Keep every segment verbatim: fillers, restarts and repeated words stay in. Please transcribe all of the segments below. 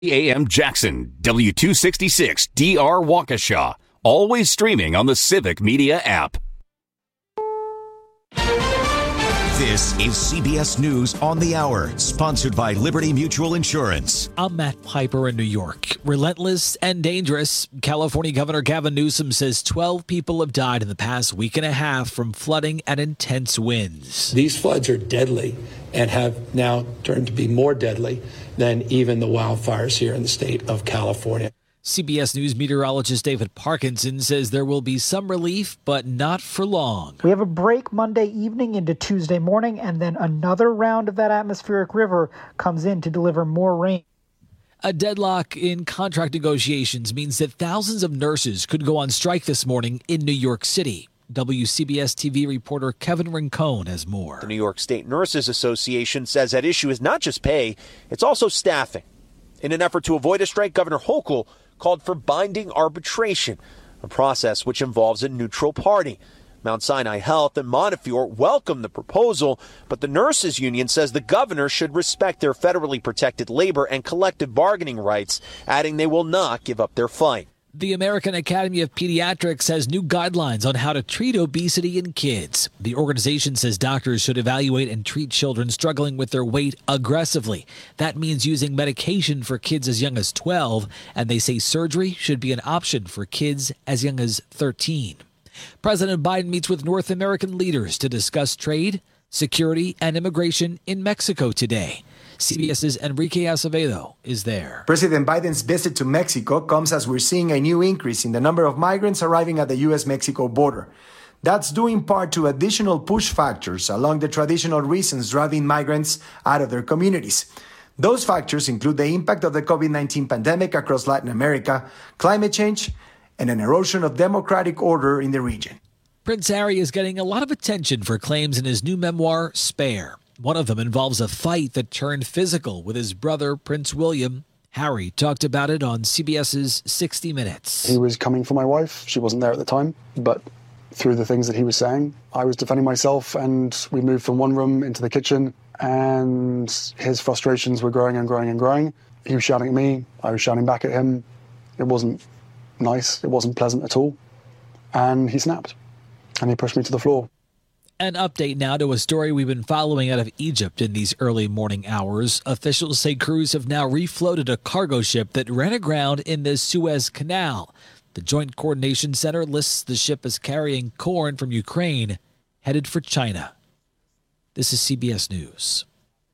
A M Jackson, W two sixty-six D R Waukesha. Always streaming on the Civic Media app. This is C B S News on the Hour, sponsored by Liberty Mutual Insurance. I'm Matt Piper in New York. Relentless and dangerous. California Governor Gavin Newsom says twelve people have died in the past week and a half from flooding and intense winds. These floods are deadly and have now turned to be more deadly than even the wildfires here in the state of California. C B S News meteorologist David Parkinson says there will be some relief, but not for long. We have a break Monday evening into Tuesday morning, and then another round of that atmospheric river comes in to deliver more rain. A deadlock in contract negotiations means that thousands of nurses could go on strike this morning in New York City. W C B S T V reporter Kevin Rincon has more. The New York State Nurses Association says that issue is not just pay, it's also staffing. In an effort to avoid a strike, Governor Hochul called for binding arbitration, a process which involves a neutral party. Mount Sinai Health and Montefiore welcome the proposal, but the nurses union says the governor should respect their federally protected labor and collective bargaining rights, adding they will not give up their fight. The American Academy of Pediatrics has new guidelines on how to treat obesity in kids. The organization says doctors should evaluate and treat children struggling with their weight aggressively. That means using medication for kids as young as twelve, and they say surgery should be an option for kids as young as thirteen. President Biden meets with North American leaders to discuss trade, security, and immigration in Mexico today. CBS's Enrique Acevedo is there. President Biden's visit to Mexico comes as we're seeing a new increase in the number of migrants arriving at the U S Mexico border. That's due in part to additional push factors along the traditional reasons driving migrants out of their communities. Those factors include the impact of the COVID nineteen pandemic across Latin America, climate change, and an erosion of democratic order in the region. Prince Harry is getting a lot of attention for claims in his new memoir, Spare. One of them involves a fight that turned physical with his brother, Prince William. Harry talked about it on CBS's sixty minutes. He was coming for my wife. She wasn't there at the time, but through the things that he was saying, I was defending myself, and we moved from one room into the kitchen, and his frustrations were growing and growing and growing. He was shouting at me. I was shouting back at him. It wasn't nice. It wasn't pleasant at all. And he snapped, and he pushed me to the floor. An update now to a story we've been following out of Egypt in these early morning hours. Officials say crews have now refloated a cargo ship that ran aground in the Suez Canal. The Joint Coordination Center lists the ship as carrying corn from Ukraine, headed for China. This is C B S News.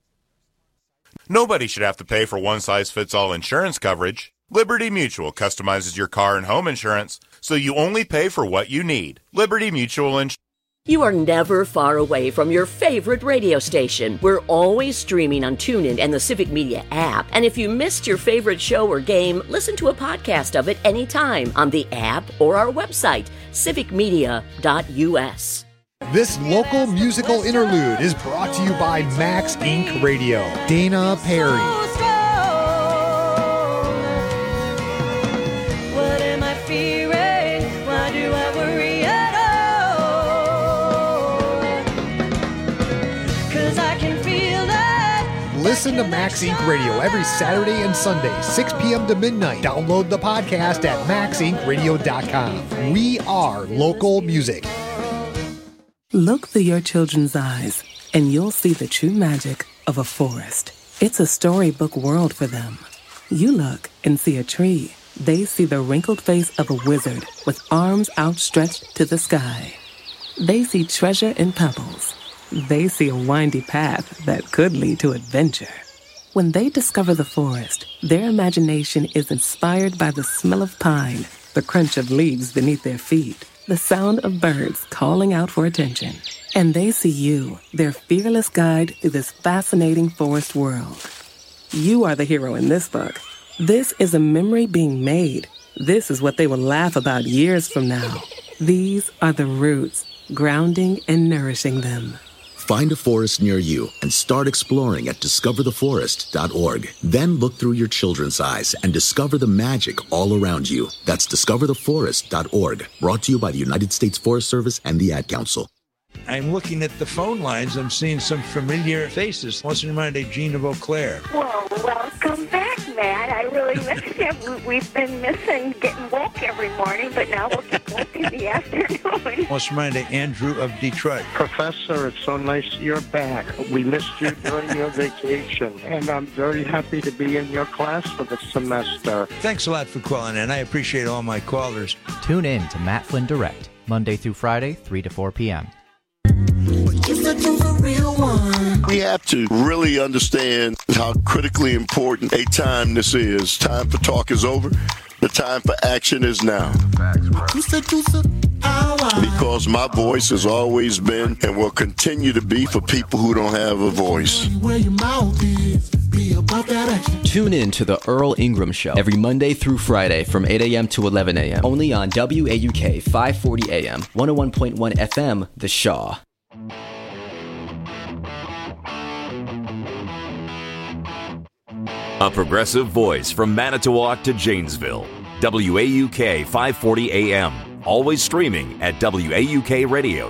Nobody should have to pay for one-size-fits-all insurance coverage. Liberty Mutual customizes your car and home insurance, so you only pay for what you need. Liberty Mutual Insurance. You are never far away from your favorite radio station. We're always streaming on TuneIn and the Civic Media app. And if you missed your favorite show or game, listen to a podcast of it anytime on the app or our website, civic media dot u s. This local musical interlude is brought to you by Max Incorporated. Radio. Dana Perry. Listen to Max Incorporated. Radio every Saturday and Sunday, six p.m. to midnight. Download the podcast at max inc radio dot com. We are local music. Look through your children's eyes, and you'll see the true magic of a forest. It's a storybook world for them. You look and see a tree. They see the wrinkled face of a wizard with arms outstretched to the sky. They see treasure in pebbles. They see a windy path that could lead to adventure. When they discover the forest, their imagination is inspired by the smell of pine, the crunch of leaves beneath their feet, the sound of birds calling out for attention. And they see you, their fearless guide through this fascinating forest world. You are the hero in this book. This is a memory being made. This is what they will laugh about years from now. These are the roots, grounding and nourishing them. Find a forest near you and start exploring at discover the forest dot org. Then look through your children's eyes and discover the magic all around you. That's discover the forest dot org. Brought to you by the United States Forest Service and the Ad Council. I'm looking at the phone lines. I'm seeing some familiar faces. What's in mind of Gina Beauclair? Well, welcome back, Matt. I really miss him. We've been missing getting woke every morning, but now we'll get woke in the afternoon. Let's remind Andrew of Detroit. Professor, it's so nice you're back. We missed you during your vacation, and I'm very happy to be in your class for the semester. Thanks a lot for calling in. I appreciate all my callers. Tune in to Matt Flynn Direct, Monday through Friday, three to four p.m. We have to really understand how critically important a time this is. Time for talk is over. The time for action is now. Because my voice has always been and will continue to be for people who don't have a voice. Tune in to the Earl Ingram Show every Monday through Friday from eight a.m. to eleven a.m. Only on W A U K five forty A M, one oh one point one F M, The Shaw. A progressive voice from Manitowoc to Janesville. W A U K five forty A M. Always streaming at W A U K Radio.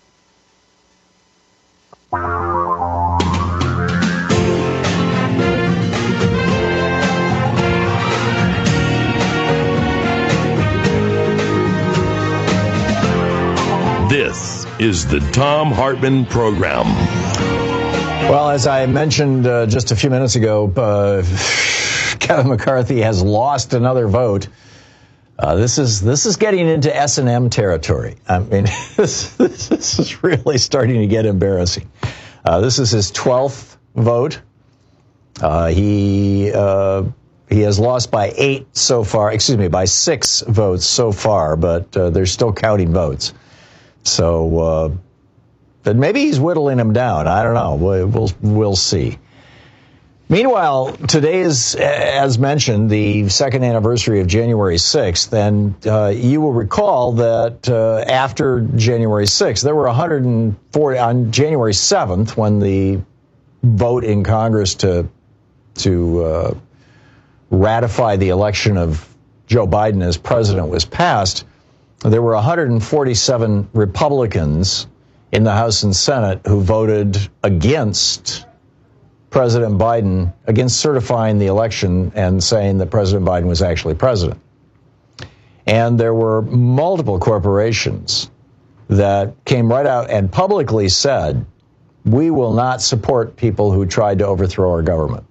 This is the Thom Hartmann Program. Well, as I mentioned uh, just a few minutes ago, uh, Kevin McCarthy has lost another vote. Uh, this is this is getting into S and M territory. I mean, this, this is really starting to get embarrassing. Uh, this is his twelfth vote. Uh, he uh, he has lost by eight so far. Excuse me, by six votes so far, but uh, they're still counting votes. So. Uh, But maybe he's whittling them down. I don't know. We'll, we'll, we'll see. Meanwhile, today is, as mentioned, the second anniversary of January sixth. And uh, you will recall that uh, after January sixth, there were one hundred forty on January seventh, when the vote in Congress to to uh, ratify the election of Joe Biden as president was passed. There were one hundred forty-seven Republicans in the House and Senate who voted against President Biden, against certifying the election and saying that President Biden was actually president. And there were multiple corporations that came right out and publicly said, we will not support people who tried to overthrow our government.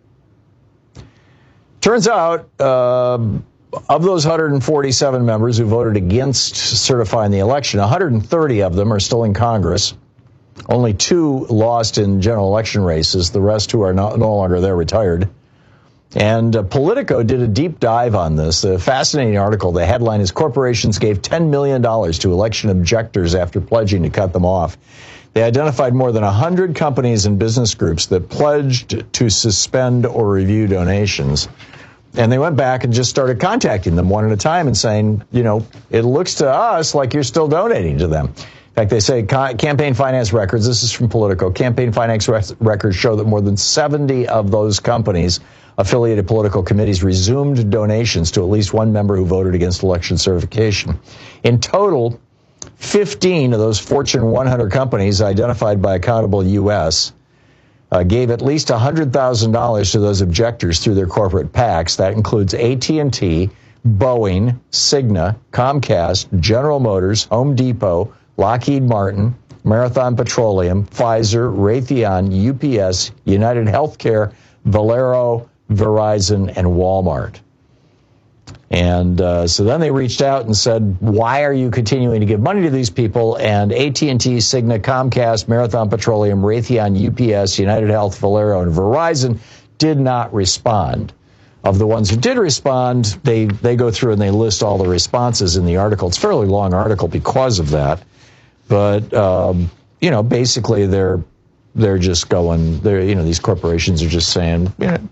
Turns out, uh, of those one hundred forty-seven members who voted against certifying the election, one hundred thirty of them are still in Congress. Only two lost in general election races. The rest who are not, no longer there retired. And uh, Politico did a deep dive on this. A fascinating article. The headline is, corporations gave ten million dollars to election objectors after pledging to cut them off. They identified more than one hundred companies and business groups that pledged to suspend or review donations. And they went back and just started contacting them one at a time and saying, you know, it looks to us like you're still donating to them. In fact, they say campaign finance records, this is from Politico, campaign finance records show that more than seventy of those companies, affiliated political committees, resumed donations to at least one member who voted against election certification. In total, fifteen of those Fortune one hundred companies identified by Accountable U S Uh, gave at least one hundred thousand dollars to those objectors through their corporate PACs. That includes A T and T, Boeing, Cigna, Comcast, General Motors, Home Depot, Lockheed Martin, Marathon Petroleum, Pfizer, Raytheon, U P S, United Healthcare, Valero, Verizon, and Walmart. And uh, so then they reached out and said, why are you continuing to give money to these people? And A T and T, Cigna, Comcast, Marathon Petroleum, Raytheon, U P S, United Health, Valero, and Verizon did not respond. Of the ones who did respond, they, they go through and they list all the responses in the article. It's a fairly long article because of that. But, um, you know, basically they're they're just going, they're, you know, these corporations are just saying, you know,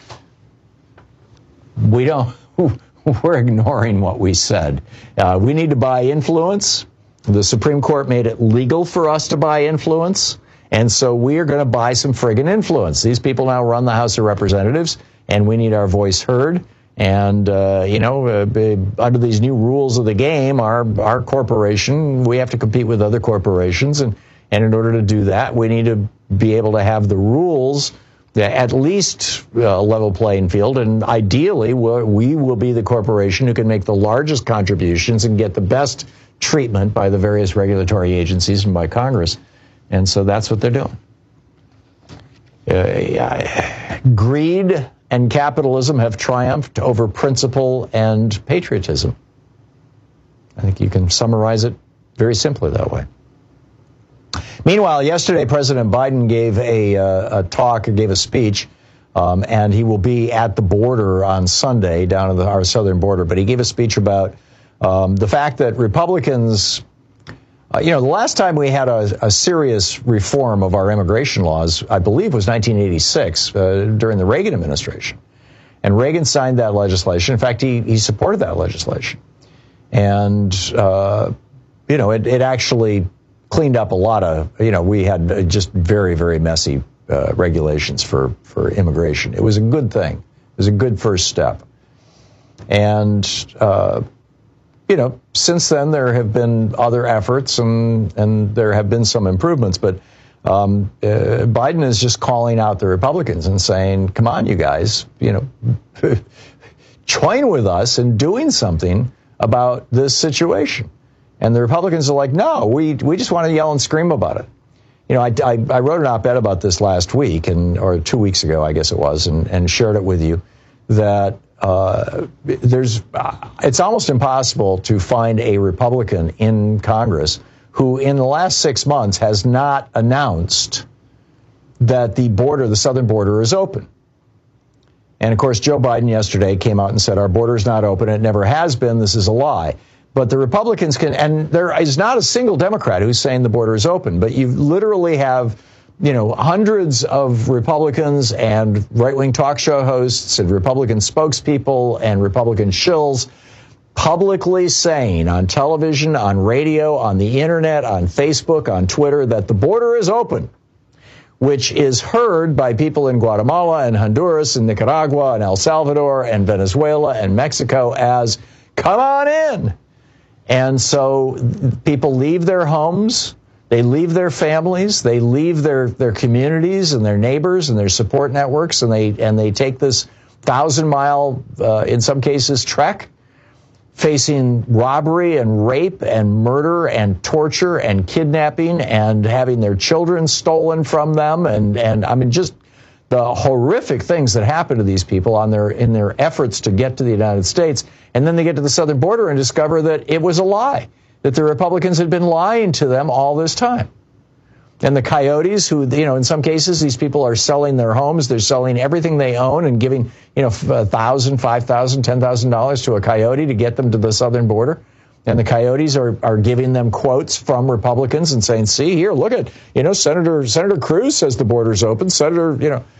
we don't... We're ignoring what we said. Uh, we need to buy influence. The Supreme Court made it legal for us to buy influence. And so we are going to buy some friggin' influence. These people now run the House of Representatives, and we need our voice heard. And, uh, you know, uh, under these new rules of the game, our, our corporation, we have to compete with other corporations. And, and in order to do that, we need to be able to have the rules at least a level playing field, and ideally we will be the corporation who can make the largest contributions and get the best treatment by the various regulatory agencies and by Congress. And so that's what they're doing. Uh, greed and capitalism have triumphed over principle and patriotism. I think you can summarize it very simply that way. Meanwhile, yesterday, President Biden gave a, uh, a talk, gave a speech, um, and he will be at the border on Sunday, down at the, our southern border. But he gave a speech about um, the fact that Republicans, uh, you know, the last time we had a, a serious reform of our immigration laws, I believe, was nineteen eighty-six, uh, during the Reagan administration. And Reagan signed that legislation. In fact, he, he supported that legislation. And, uh, you know, it, it actually cleaned up a lot of, you know, we had just very, very messy uh, regulations for, for immigration. It was a good thing. It was a good first step. And, uh, you know, since then there have been other efforts and, and there have been some improvements. But um, uh, Biden is just calling out the Republicans and saying, come on, you guys, you know, join with us in doing something about this situation. And the Republicans are like, no, we we just want to yell and scream about it. You know, I, I, I wrote an op-ed about this last week, and or two weeks ago, I guess it was, and, and shared it with you, that uh, there's uh, it's almost impossible to find a Republican in Congress who in the last six months has not announced that the border, the southern border, is open. And, of course, Joe Biden yesterday came out and said, our border is not open. It never has been. This is a lie. But the Republicans can, and there is not a single Democrat who's saying the border is open, but you literally have, you know, hundreds of Republicans and right-wing talk show hosts and Republican spokespeople and Republican shills publicly saying on television, on radio, on the internet, on Facebook, on Twitter, that the border is open, which is heard by people in Guatemala and Honduras and Nicaragua and El Salvador and Venezuela and Mexico as, come on in. And so people leave their homes, they leave their families, they leave their, their communities and their neighbors and their support networks, and they and they take this thousand mile, uh, in some cases, trek, facing robbery and rape and murder and torture and kidnapping and having their children stolen from them, and and I mean just the horrific things that happen to these people on their in their efforts to get to the United States. And then they get to the southern border and discover that it was a lie, that the Republicans had been lying to them all this time. And the coyotes who, you know, in some cases, these people are selling their homes. They're selling everything they own and giving, you know, a thousand, five thousand, ten thousand dollars to a coyote to get them to the southern border. And the coyotes are, are giving them quotes from Republicans and saying, see here, look at, you know, Senator Senator Cruz says the border's open. Senator, you know,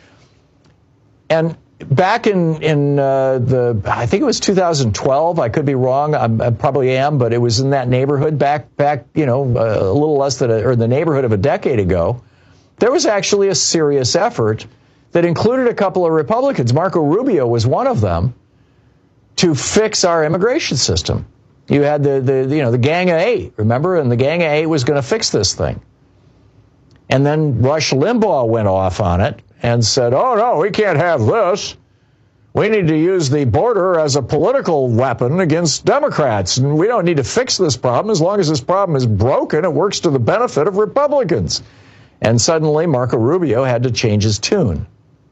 and back in, in uh, the, I think it was two thousand twelve, I could be wrong, I'm, I probably am, but it was in that neighborhood back, back you know, uh, a little less than, a, or in the neighborhood of a decade ago, there was actually a serious effort that included a couple of Republicans, Marco Rubio was one of them, to fix our immigration system. You had the, the you know, the Gang of Eight, remember? And the Gang of Eight was going to fix this thing. And then Rush Limbaugh went off on it and said, oh, no, we can't have this. We need to use the border as a political weapon against Democrats. And we don't need to fix this problem. As long as this problem is broken, it works to the benefit of Republicans. And suddenly Marco Rubio had to change his tune.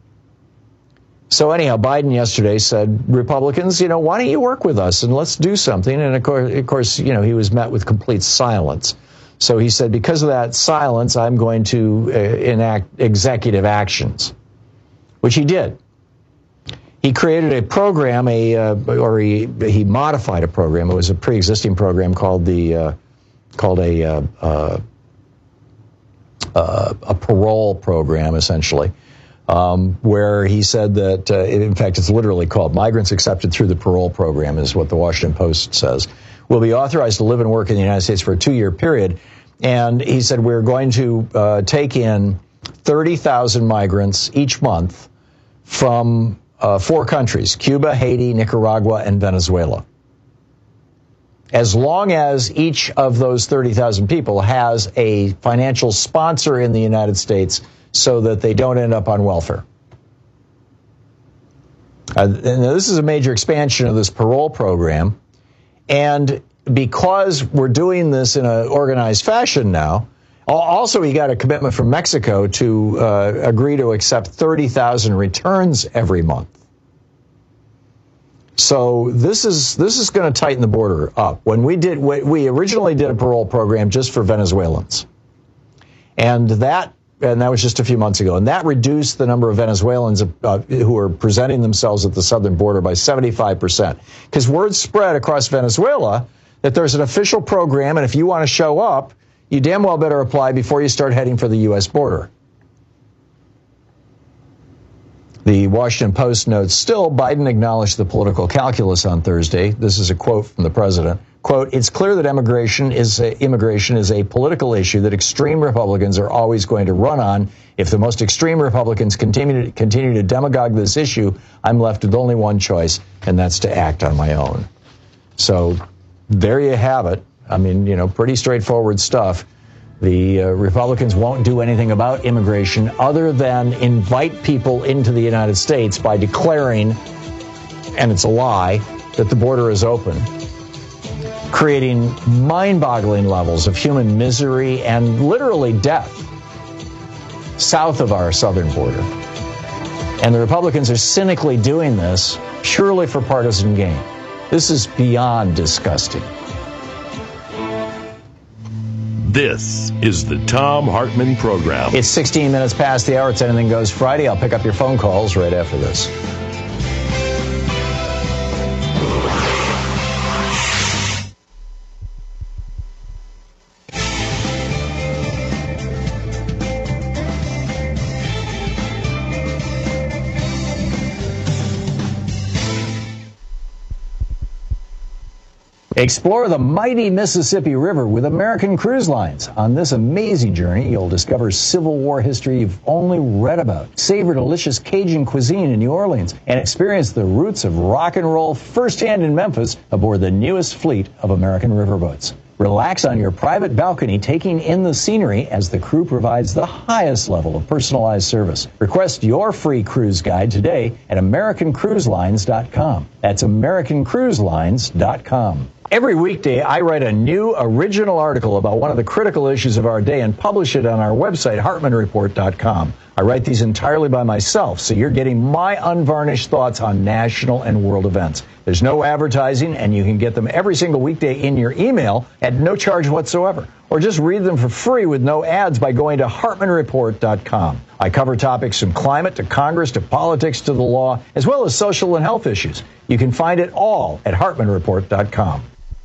So anyhow, Biden yesterday said, Republicans, you know, why don't you work with us and let's do something? And of course, of course, you know, he was met with complete silence. So he said, because of that silence, I'm going to uh, enact executive actions, which he did. He created a program, a uh, or he he modified a program. It was a pre-existing program called the uh, called a uh, uh, uh, a parole program, essentially, um, where he said that, uh, in fact, it's literally called Migrants Accepted Through the Parole Program, is what the Washington Post says, will be authorized to live and work in the United States for a two-year period. And he said we're going to uh, take in thirty thousand migrants each month from uh, four countries, Cuba, Haiti, Nicaragua, and Venezuela. As long as each of those thirty thousand people has a financial sponsor in the United States so that they don't end up on welfare. Uh, and this is a major expansion of this parole program. And because we're doing this in an organized fashion now, also he got a commitment from Mexico to uh, agree to accept thirty thousand returns every month. So this is this is going to tighten the border up. When we did, we originally did a parole program just for Venezuelans, and that and that was just a few months ago, and that reduced the number of Venezuelans uh, who are presenting themselves at the southern border by seventy-five percent. Because word spread across Venezuela that there's an official program, and if you want to show up, you damn well better apply before you start heading for the U S border. The Washington Post notes, still, Biden acknowledged the political calculus on Thursday. This is a quote from the president. Quote, it's clear that immigration is a, immigration is a political issue that extreme Republicans are always going to run on. If the most extreme Republicans continue to, continue to demagogue this issue, I'm left with only one choice, and that's to act on my own. So there you have it. I mean, you know, pretty straightforward stuff. The uh, Republicans won't do anything about immigration other than invite people into the United States by declaring, and it's a lie, that the border is open, creating mind-boggling levels of human misery and literally death south of our southern border. And the Republicans are cynically doing this purely for partisan gain. This is beyond disgusting. This is the Thom Hartmann Program. It's sixteen minutes past the hour. It's Anything Goes Friday. I'll pick up your phone calls right after this. Explore the mighty Mississippi River with American Cruise Lines. On this amazing journey, you'll discover Civil War history you've only read about, savor delicious Cajun cuisine in New Orleans, and experience the roots of rock and roll firsthand in Memphis aboard the newest fleet of American riverboats. Relax on your private balcony, taking in the scenery as the crew provides the highest level of personalized service. Request your free cruise guide today at American Cruise Lines dot com. That's American Cruise Lines dot com. Every weekday, I write a new original article about one of the critical issues of our day and publish it on our website, Hartman Report dot com. I write these entirely by myself, so you're getting my unvarnished thoughts on national and world events. There's no advertising, and you can get them every single weekday in your email at no charge whatsoever. Or just read them for free with no ads by going to Hartman Report dot com. I cover topics from climate to Congress to politics to the law, as well as social and health issues. You can find it all at Hartman Report dot com.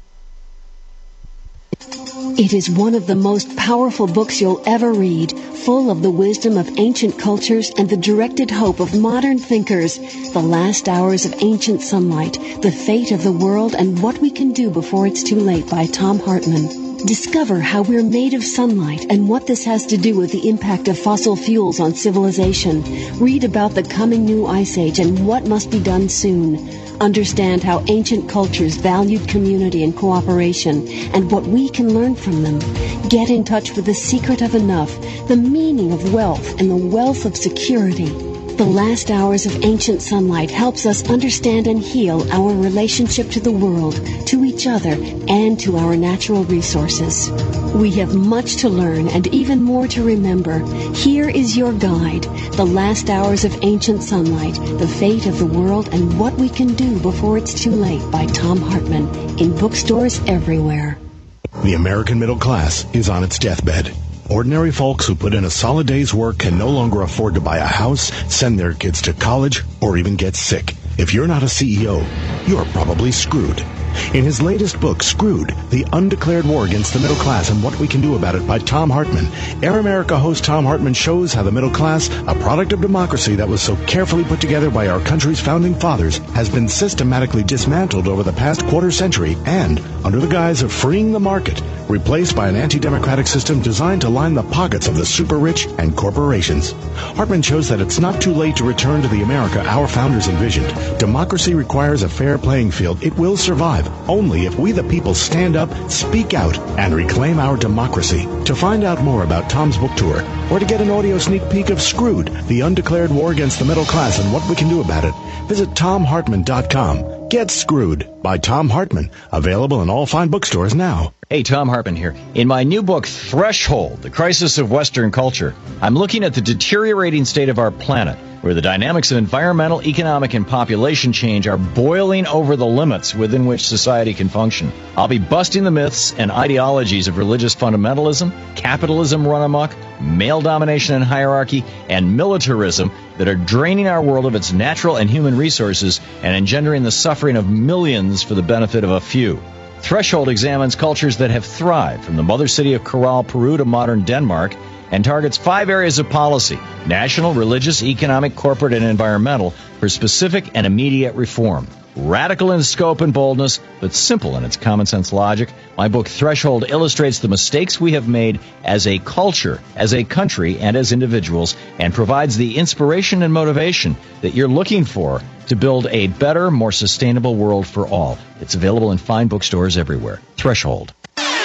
It is one of the most powerful books you'll ever read, full of the wisdom of ancient cultures and the directed hope of modern thinkers. The Last Hours of Ancient Sunlight, The Fate of the World and What We Can Do Before It's Too Late by Thom Hartmann. Discover how we're made of sunlight and what this has to do with the impact of fossil fuels on civilization. Read about the coming new ice age and what must be done soon. Understand how ancient cultures valued community and cooperation and what we can learn from them. Get in touch with the secret of enough, the meaning of wealth, and the wealth of security. The Last Hours of Ancient Sunlight helps us understand and heal our relationship to the world, to each other, and to our natural resources. We have much to learn and even more to remember. Here is your guide, The Last Hours of Ancient Sunlight, The Fate of the World and What We Can Do Before It's Too Late by Thom Hartmann, in bookstores everywhere. The American middle class is on its deathbed. Ordinary folks who put in a solid day's work can no longer afford to buy a house, send their kids to college, or even get sick. If you're not a C E O, you're probably screwed. In his latest book, Screwed, The Undeclared War Against the Middle Class and What We Can Do About It by Thom Hartmann, Air America host Thom Hartmann shows how the middle class, a product of democracy that was so carefully put together by our country's founding fathers, has been systematically dismantled over the past quarter century and, under the guise of freeing the market, replaced by an anti-democratic system designed to line the pockets of the super rich and corporations. Hartman shows that it's not too late to return to the America our founders envisioned. Democracy requires a fair playing field. It will survive only if we the people stand up, speak out, and reclaim our democracy. To find out more about Tom's book tour, or to get an audio sneak peek of Screwed, the undeclared war against the middle class and what we can do about it, visit tom hartman dot com. Get Screwed by Tom Hartman, available in all fine bookstores now. Hey, Tom Hartman here. In my new book, Threshold, The Crisis of Western Culture, I'm looking at the deteriorating state of our planet, where the dynamics of environmental, economic, and population change are boiling over the limits within which society can function. I'll be busting the myths and ideologies of religious fundamentalism, capitalism run amok, male domination and hierarchy, and militarism that are draining our world of its natural and human resources and engendering the suffering of millions for the benefit of a few. Threshold examines cultures that have thrived, from the mother city of Corral, Peru to modern Denmark, and targets five areas of policy: national, religious, economic, corporate, and environmental, for specific and immediate reform. Radical in scope and boldness, but simple in its common sense logic, my book Threshold illustrates the mistakes we have made as a culture, as a country, and as individuals, and provides the inspiration and motivation that you're looking for to build a better, more sustainable world for all. It's available in fine bookstores everywhere. Threshold.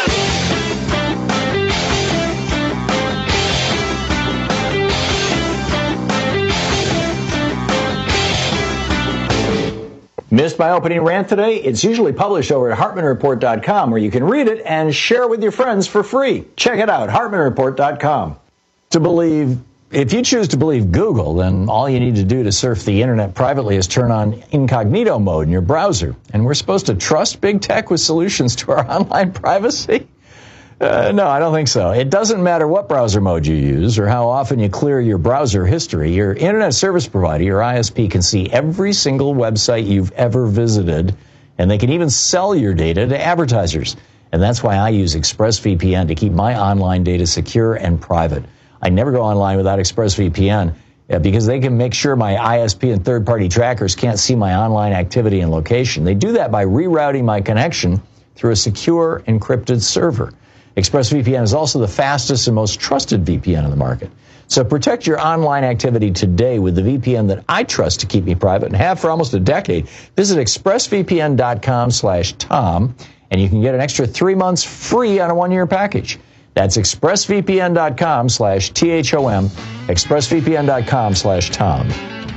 Missed my opening rant today? It's usually published over at hartman report dot com, where you can read it and share it with your friends for free. Check it out, hartman report dot com. To believe, if you choose to believe Google, then all you need to do to surf the internet privately is turn on incognito mode in your browser. And we're supposed to trust big tech with solutions to our online privacy? Uh, no, I don't think so. It doesn't matter what browser mode you use or how often you clear your browser history. Your internet service provider, your I S P, can see every single website you've ever visited, and they can even sell your data to advertisers. And that's why I use ExpressVPN to keep my online data secure and private. I never go online without ExpressVPN uh, because they can make sure my I S P and third-party trackers can't see my online activity and location. They do that by rerouting my connection through a secure, encrypted server. ExpressVPN is also the fastest and most trusted V P N in the market. So protect your online activity today with the V P N that I trust to keep me private and have for almost a decade. Visit expressvpn dot com slash Tom, and you can get an extra three months free on a one-year package. That's expressvpn dot com slash T H O M, expressvpn dot com slash Tom.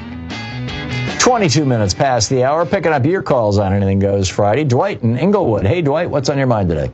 twenty-two minutes past the hour, picking up your calls on Anything Goes Friday. Dwight in Inglewood. Hey, Dwight, what's on your mind today?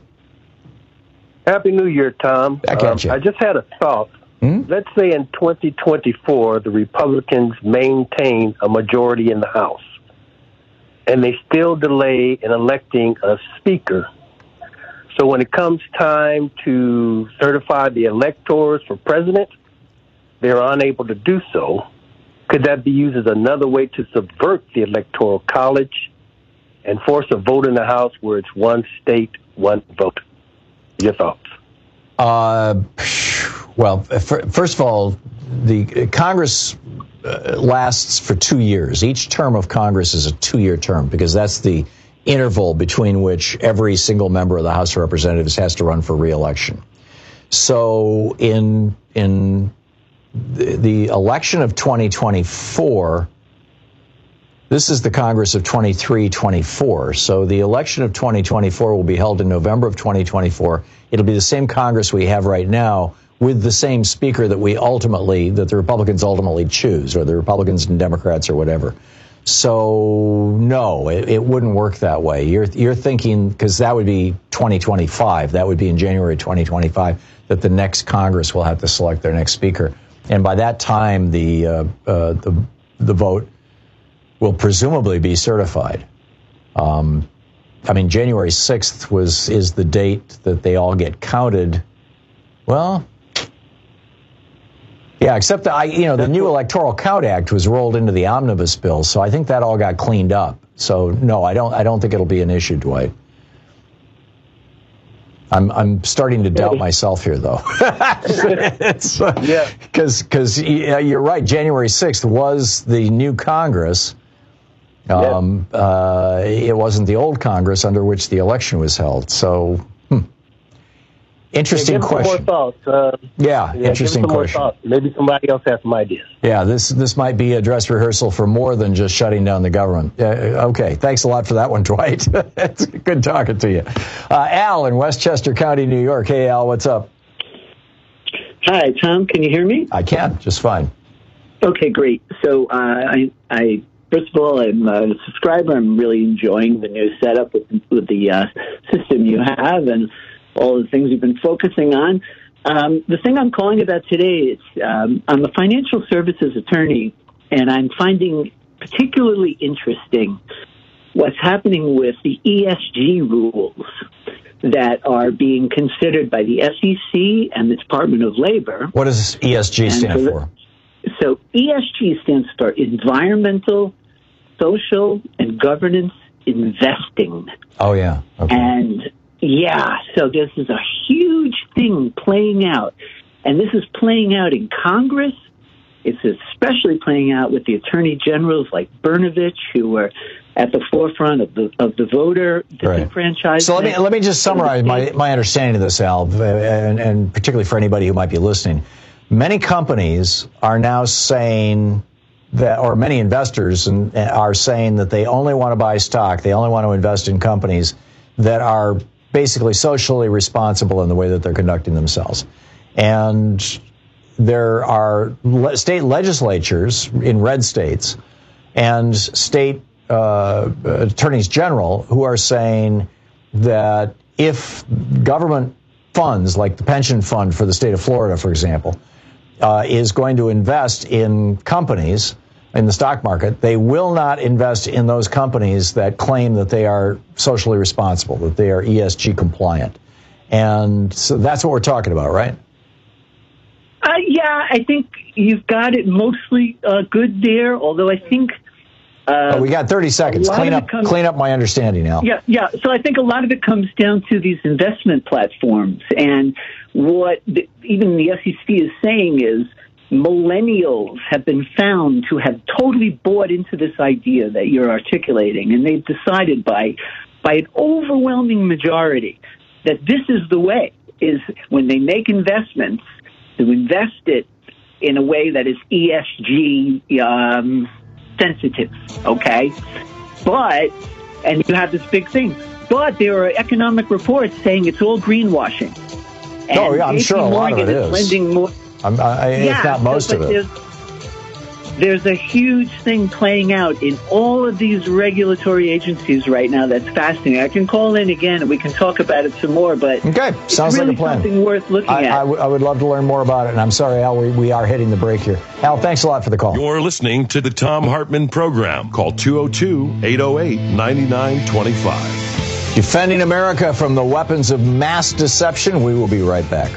Happy New Year, Tom. Back at you. Um, I just had a thought. Hmm? Let's say in twenty twenty-four, the Republicans maintain a majority in the House, and they still delay in electing a speaker. So when it comes time to certify the electors for president, they're unable to do so. Could that be used as another way to subvert the Electoral College and force a vote in the House where it's one state, one vote? Your thoughts? Uh, well, first of all, the Congress uh, lasts for two years. Each term of Congress is a two-year term because that's the interval between which every single member of the House of Representatives has to run for re-election. So in in the, the election of twenty twenty-four, this is the Congress of twenty-three twenty-four. So the election of twenty twenty-four will be held in November of twenty twenty-four. It'll be the same Congress we have right now with the same speaker that we ultimately, that the Republicans ultimately choose, or the Republicans and Democrats or whatever. So no, it, it wouldn't work that way. You're, you're thinking, because that would be twenty twenty-five. That would be in January twenty twenty-five that the next Congress will have to select their next speaker. And by that time, the, uh, uh, the, the vote will presumably be certified. Um, I mean, January sixth was is the date that they all get counted. Well, yeah, except that I, you know, the new Electoral Count Act was rolled into the omnibus bill, so I think that all got cleaned up. So no, I don't. I don't think it'll be an issue, Dwight. I'm I'm starting to doubt myself here, though. it's, uh, yeah, because because you're right. January sixth was the new Congress. Um, yeah. uh, it wasn't the old Congress under which the election was held. So, hmm. Interesting yeah, give question. Some more thoughts. Uh, yeah, yeah, interesting give some question. More thoughts. Maybe somebody else has some ideas. Yeah, this this might be a dress rehearsal for more than just shutting down the government. Uh, okay, thanks a lot for that one, Dwight. It's good talking to you. Uh, Al in Westchester County, New York. Hey, Al, what's up? Hi, Tom. Can you hear me? I can, just fine. Okay, great. So uh, I, I first of all, I'm a subscriber. I'm really enjoying the new setup with, with the uh, system you have and all the things you've been focusing on. Um, the thing I'm calling about today is um, I'm a financial services attorney, and I'm finding particularly interesting what's happening with the E S G rules that are being considered by the S E C and the Department of Labor. What does E S G And stand so the- for? So E S G stands for Environmental, Social, and Governance Investing. Oh, yeah. Okay. And yeah, so this is a huge thing playing out. And this is playing out in Congress. It's especially playing out with the attorney generals like Brnovich, who are at the forefront of the of the voter disenfranchisement. So let me let me just summarize my, my understanding of this, Al, and, and particularly for anybody who might be listening. Many companies are now saying that, or many investors and, are saying that they only want to buy stock, they only want to invest in companies that are basically socially responsible in the way that they're conducting themselves. And there are le- state legislatures in red states and state uh, attorneys general who are saying that if government funds, like the pension fund for the state of Florida, for example, uh, is going to invest in companies in the stock market, they will not invest in those companies that claim that they are socially responsible, that they are E S G compliant. And so that's what we're talking about, right? Uh, yeah, I think you've got it mostly uh, good there, although I think... Uh, oh, we got thirty seconds. Clean up, comes, clean up my understanding, Al. Yeah, yeah. So I think a lot of it comes down to these investment platforms. And what the, even the S E C is saying is millennials have been found to have totally bought into this idea that you're articulating. And they've decided by by an overwhelming majority that this is the way, is when they make investments, to invest it in a way that is E S G um, sensitive, okay? But, and you have this big thing, but there are economic reports saying it's all greenwashing. And oh, yeah, I'm sure a lot of it is. Lending more, I'm, I, yeah, if not most so, of it. There's, there's a huge thing playing out in all of these regulatory agencies right now that's fascinating. I can call in again and we can talk about it some more, but okay, sounds it's really like a plan. Something worth looking I, at. I, w- I would love to learn more about it, and I'm sorry, Al, we, we are hitting the break here. Al, thanks a lot for the call. You're listening to the Tom Hartman Program. Call two oh two, eight oh eight, nine nine two five. Defending America from the weapons of mass deception. We will be right back.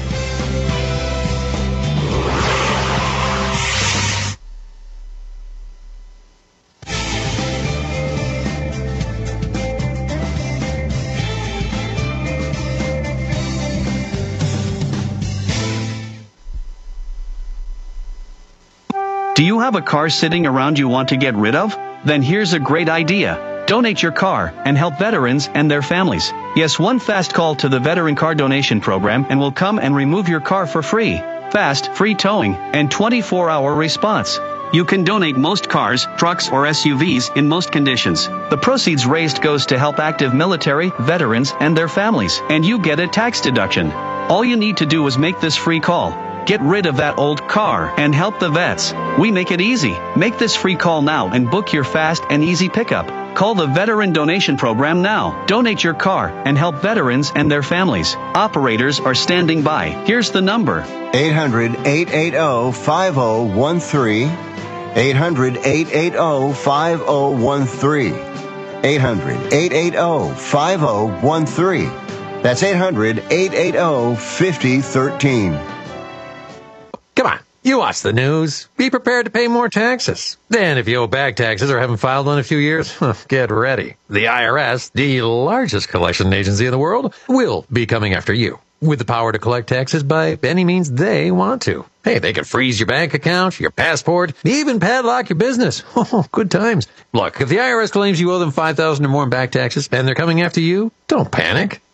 Do you have a car sitting around you want to get rid of? Then here's a great idea. Donate your car and help veterans and their families. Yes, one fast call to the Veteran Car Donation Program and we'll come and remove your car for free. Fast, free towing, and twenty-four hour response. You can donate most cars, trucks, or S U Vs in most conditions. The proceeds raised goes to help active military, veterans, and their families, and you get a tax deduction. All you need to do is make this free call. Get rid of that old car and help the vets. We make it easy. Make this free call now and book your fast and easy pickup. Call the Veteran Donation Program now. Donate your car and help veterans and their families. Operators are standing by. Here's the number. eight hundred, eight eight zero, five zero one three. eight hundred, eight eight zero, five zero one three. eight hundred, eight eight zero, five zero one three. That's eight hundred, eight eight zero, five zero one three. Come on, you watch the news. Be prepared to pay more taxes. Then if you owe back taxes or haven't filed one in a few years, get ready. The I R S, the largest collection agency in the world, will be coming after you with the power to collect taxes by any means they want to. Hey, they can freeze your bank account, your passport, even padlock your business. Oh, good times. Look, if the I R S claims you owe them five thousand dollars or more in back taxes and they're coming after you, don't panic.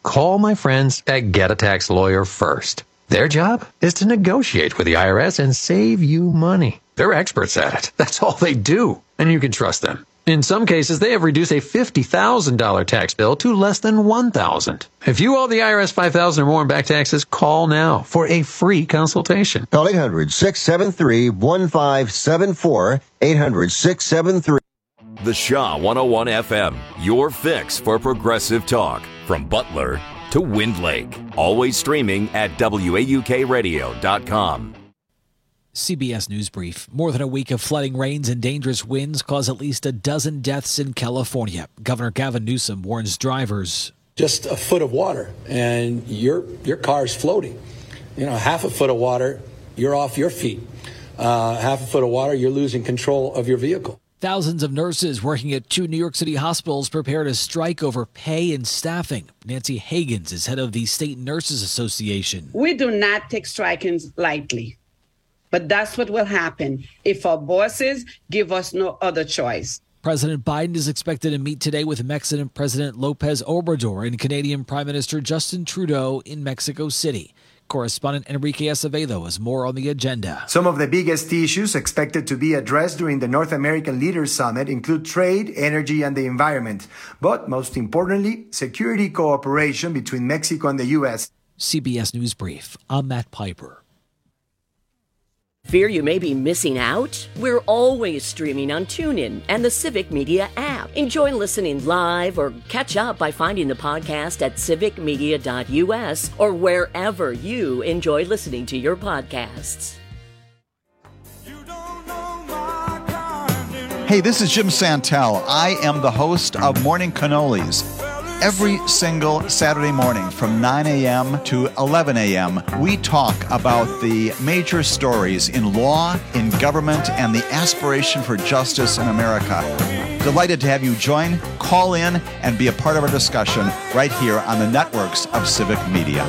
Call my friends at Get a Tax Lawyer First. Their job is to negotiate with the I R S and save you money. They're experts at it. That's all they do, and you can trust them. In some cases, they have reduced a fifty thousand dollars tax bill to less than one thousand dollars. If you owe the I R S five thousand dollars or more in back taxes, call now for a free consultation. Call eight hundred, six seven three, one five seven four, eight hundred, six seven three. The Shaw one oh one F M, your fix for progressive talk. From Butler to Wind Lake. Always streaming at W A U K radio dot com. C B S News Brief. More than a week of flooding rains and dangerous winds cause at least a dozen deaths in California. Governor Gavin Newsom warns drivers. Just a foot of water and your your car's floating. You know, half a foot of water, you're off your feet. Uh, half a foot of water, you're losing control of your vehicle. Thousands of nurses working at two New York City hospitals prepare to strike over pay and staffing. Nancy Hagans is head of the State Nurses Association. We do not take striking lightly, but that's what will happen if our bosses give us no other choice. President Biden is expected to meet today with Mexican President Lopez Obrador and Canadian Prime Minister Justin Trudeau in Mexico City. Correspondent Enrique Acevedo has more on the agenda. Some of the biggest issues expected to be addressed during the North American Leaders Summit include trade, energy, and the environment. But most importantly, security cooperation between Mexico and the U S. C B S News Brief. I'm Matt Piper. Fear you may be missing out? We're always streaming on TuneIn and the Civic Media app. Enjoy listening live or catch up by finding the podcast at civic media dot U S or wherever you enjoy listening to your podcasts. Hey, this is Jim Santel. I am the host of Morning Cannolis. Every single Saturday morning from nine a.m. to eleven a.m., we talk about the major stories in law, in government, and the aspiration for justice in America. Delighted to have you join, call in, and be a part of our discussion right here on the networks of Civic Media.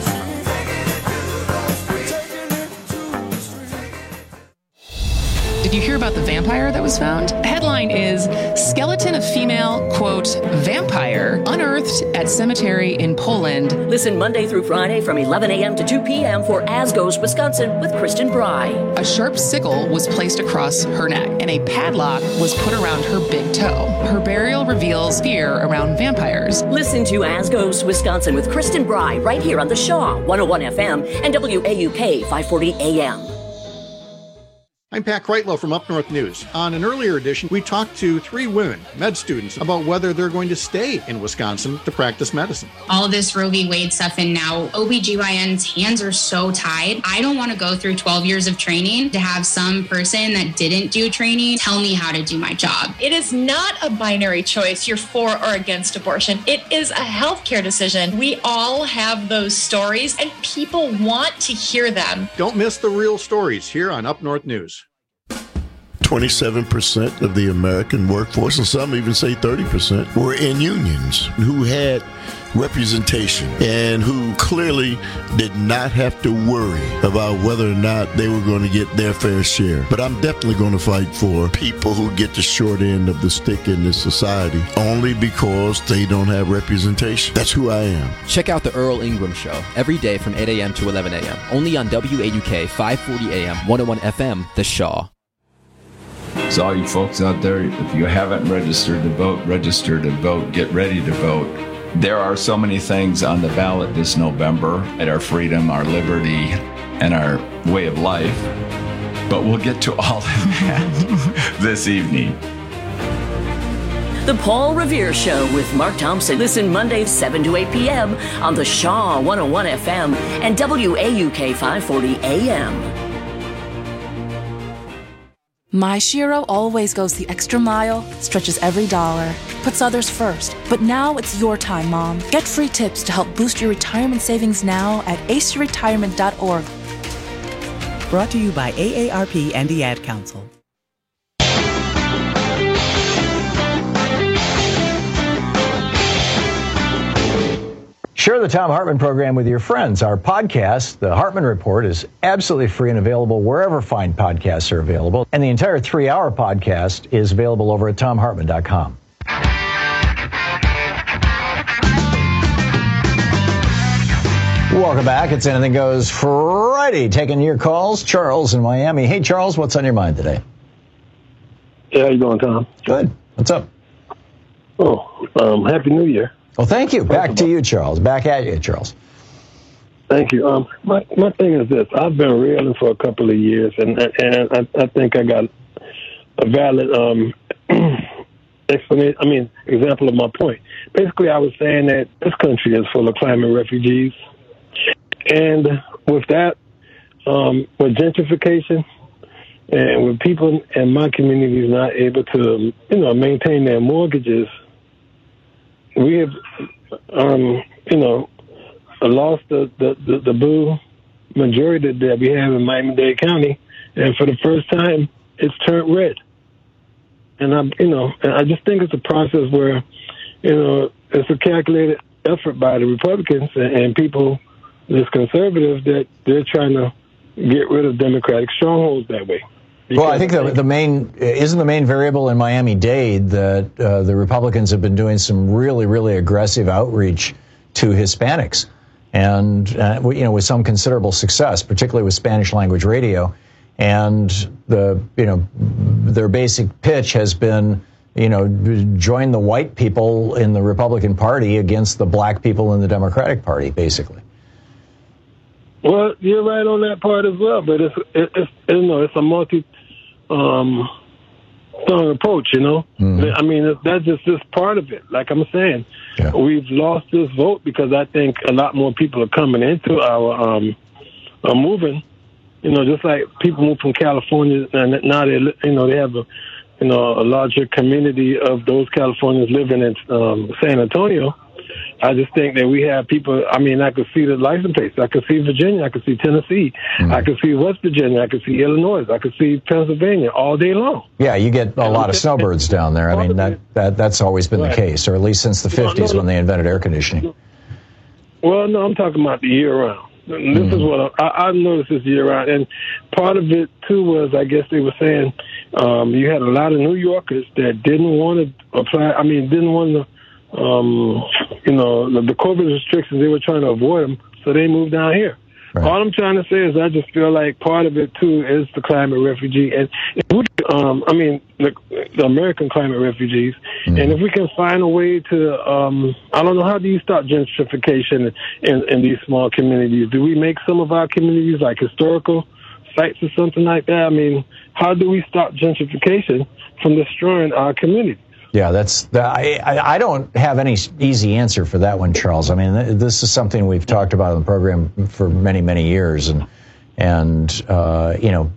Did you hear about the vampire that was found? Headline is Skeleton of Female, quote, Vampire Unearthed at Cemetery in Poland. Listen Monday through Friday from eleven a.m. to two p.m. for As Goes Wisconsin with Kristen Bry. A sharp sickle was placed across her neck and a padlock was put around her big toe. Her burial reveals fear around vampires. Listen to As Goes Wisconsin with Kristen Bry right here on the Shaw one oh one F M and W A U K five forty A M. I'm Pat Kreitlow from Up North News. On an earlier edition, we talked to three women, med students, about whether they're going to stay in Wisconsin to practice medicine. All this Roe v. Wade stuff, and now O B G Y N's hands are so tied. I don't want to go through twelve years of training to have some person that didn't do training tell me how to do my job. It is not a binary choice, you're for or against abortion. It is a healthcare decision. We all have those stories, and people want to hear them. Don't miss the real stories here on Up North News. twenty-seven percent of the American workforce, and some even say thirty percent, were in unions who had representation and who clearly did not have to worry about whether or not they were going to get their fair share. But I'm definitely going to fight for people who get the short end of the stick in this society only because they don't have representation. That's who I am. Check out the Earl Ingram Show every day from eight a.m. to eleven a.m. only on W A U K five forty A M, one oh one F M, The Shaw. So all you folks out there, if you haven't registered to vote, register to vote, get ready to vote. There are so many things on the ballot this November at our freedom, our liberty, and our way of life. But we'll get to all of that this evening. The Paul Revere Show with Mark Thompson. Listen Mondays seven to eight p.m. on the Shaw one oh one F M and W A U K five forty A M. My Shiro always goes the extra mile, stretches every dollar, puts others first. But now it's your time, Mom. Get free tips to help boost your retirement savings now at ace your retirement dot org. Brought to you by A A R P and the Ad Council. Share the Thom Hartmann program with your friends. Our podcast, The Hartmann Report, is absolutely free and available wherever fine podcasts are available. And the entire three-hour podcast is available over at thom hartmann dot com. Welcome back. It's Anything Goes Friday. Taking your calls. Charles in Miami. Hey, Charles, what's on your mind today? Hey, how you doing, Tom? Good. What's up? Oh, um, Happy New Year. Well, thank you. Back to you, Charles. Back at you, Charles. Thank you. Um, my my thing is this: I've been reeling for a couple of years, and and I, I think I got a valid um, explanation. I mean, example of my point. Basically, I was saying that this country is full of climate refugees, and with that, um, with gentrification, and with people in my communities not able to, you know, maintain their mortgages, we have, um, you know. lost the, the, the, the blue majority that we have in Miami-Dade County, and for the first time, it's turned red. And I, you know, and I just think it's a process where, you know, it's a calculated effort by the Republicans and, and people that's conservative that they're trying to get rid of Democratic strongholds that way. Because well, I think the, the main isn't the main variable in Miami-Dade that uh, the Republicans have been doing some really, really aggressive outreach to Hispanics. And, uh, you know, with some considerable success, particularly with Spanish language radio. And the, you know, their basic pitch has been, you know, join the white people in the Republican Party against the black people in the Democratic Party, basically. Well, you're right on that part as well, but it's, it's you know, it's a multi, um, strong approach, you know. Mm-hmm. I mean, that's just this part of it. Like I'm saying, yeah. We've lost this vote because I think a lot more people are coming into our um, are moving. You know, just like people move from California, and now they, you know, they have a, you know, a larger community of those Californians living in um, San Antonio. I just think that we have people, I mean, I could see the license plates. I could see Virginia. I could see Tennessee. Mm-hmm. I could see West Virginia. I could see Illinois. I could see Pennsylvania all day long. Yeah, you get a lot of snowbirds down there. I mean, that, that that's always been the case, or at least since the fifties no, no, when they invented air conditioning. Well, no, I'm talking about the year-round. This mm-hmm. is what I, I've noticed this year-round. And part of it, too, was I guess they were saying um, you had a lot of New Yorkers that didn't want to apply, I mean, didn't want to, Um, you know, the, the COVID restrictions, they were trying to avoid them, so they moved down here. Right. All I'm trying to say is I just feel like part of it, too, is the climate refugee. And, if we, um, I mean, the, the American climate refugees. Mm-hmm. And if we can find a way to, um, I don't know, how do you stop gentrification in, in these small communities? Do we make some of our communities like historical sites or something like that? I mean, how do we stop gentrification from destroying our communities? Yeah, that's. I, I don't have any easy answer for that one, Charles. I mean, this is something we've talked about on the program for many, many years, and and uh, you know,